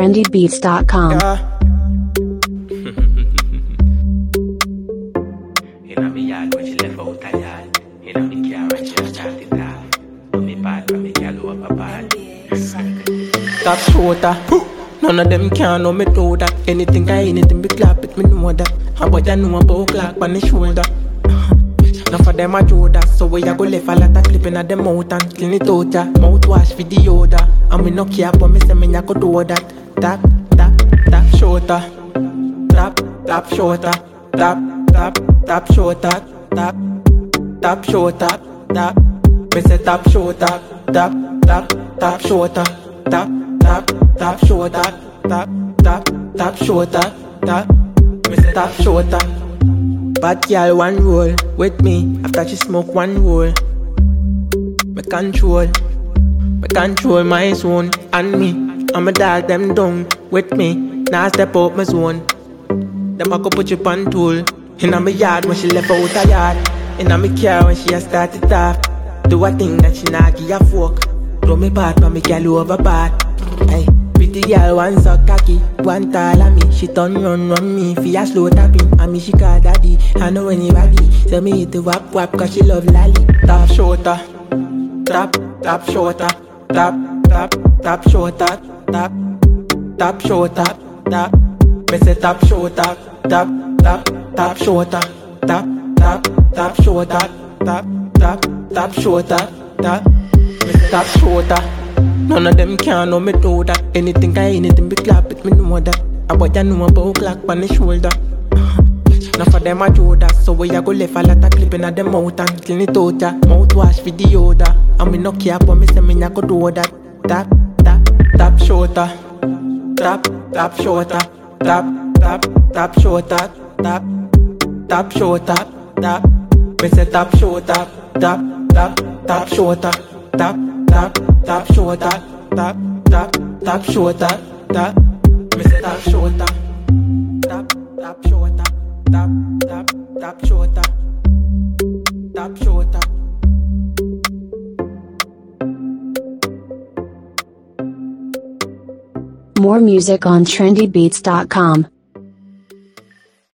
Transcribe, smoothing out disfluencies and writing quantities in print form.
trendybeats.com. Inna me yard when she left out her yard. Inna me car when she started off. Do me bad when me girl over bad. Top shooter, none of them can know me do that. Anything be clap it, me know that. How about you know about clock on the shoulder? Enough of them a do that. So we a go left a lot of clipping at them out and clean it out ya. Mouthwash for the odor. And me no care but me say me a go do that. Tap, tap, tap shooter. Tap, tap shooter. Tap, tap, tap shooter. Tap, tap shooter. Tap, me say tap shooter. Tap, tap, tap shooter. Tap, tap, tap shooter. Tap, tap, tap shooter. Tap, me say tap shooter. Bad girl one roll with me after she smoke one roll. Me control my zone and me. And my dog them down with me. Now step out my zone. Them a go put you on tool. Inna me yard when she left out her yard. Inna me car when she a started off. Do a thing that she not give a fuck. Throw me bad but me girl over bad. Hey, pretty girl one so cocky, one tall of me. She turn run me for a slow tapping. And me she call daddy, I know anybody. So me hit the wap wap cause she love lolly. Tap shorter, tap, tap shorter. Tap, tap, tap shorter. Tap, tap shorter. Tap, me say tap shorter. Tap, tap, tap shorter. Tap, tap, tap shorter. Tap, tap, tap shorter. Tap, me say tap shorter. None of them can know me do that. Anything be clap it, me know that. About you know about clock on the shoulder. Enough of them a do that. So we a go left a lot of clipping at them out and clean it out ya. Mouthwash for the odor. And me no care but me say me a go do that. Tap, tap, tap shorter. Tap, tap shorter. Tap, tap, tap shorter. Tap, tap shorter. Tap, me say tap shorter. Tap, tap, tap shorter. Tap, tap, tap shorter. Tap, tap, tap shorter. Tap, me say tap shorter. Tap, tap shorter. Tap, tap, tap shorter. Tap shorter. More music on trendybeats.com.